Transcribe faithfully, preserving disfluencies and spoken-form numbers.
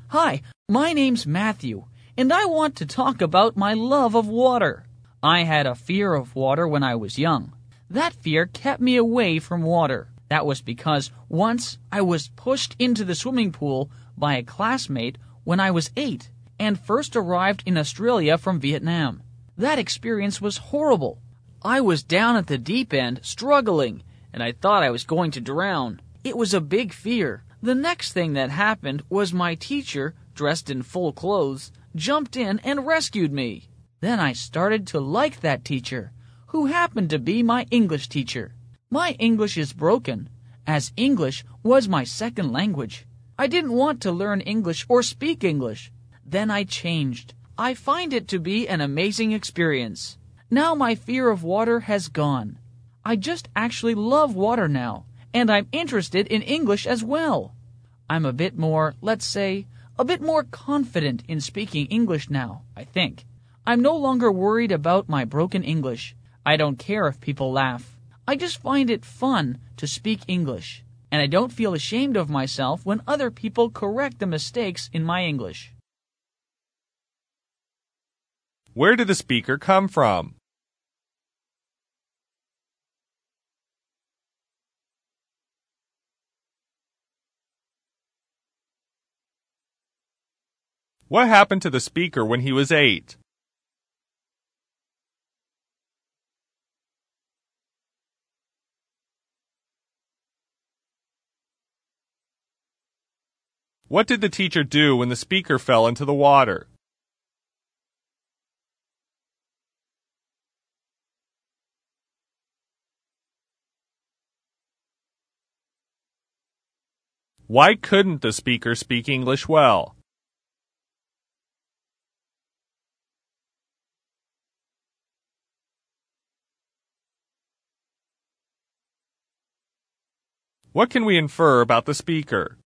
Hi, my name's Matthew, and I want to talk about my love of water. I had a fear of water when I was young. That fear kept me away from water. That was because once I was pushed into the swimming pool by a classmate when I was eight and first arrived in Australia from Vietnam. That experience was horrible. I was down at the deep end, struggling, and I thought I was going to drown. It was a big fear. The next thing that happened was my teacher, dressed in full clothes, jumped in and rescued me. Then I started to like that teacher, who happened to be my English teacher. My English is broken, as English was my second language. I didn't want to learn English or speak English. Then I changed. I find it to be an amazing experience. Now my fear of water has gone. I just actually love water now, and I'm interested in English as well. I'm a bit more, let's say, a bit more confident in speaking English now, I think. I'm no longer worried about my broken English. I don't care if people laugh. I just find it fun to speak English, and I don't feel ashamed of myself when other people correct the mistakes in my English. Where did the speaker come from? What happened to the speaker when he was eight? What did the teacher do when the speaker fell into the water? Why couldn't the speaker speak English well? What can we infer about the speaker?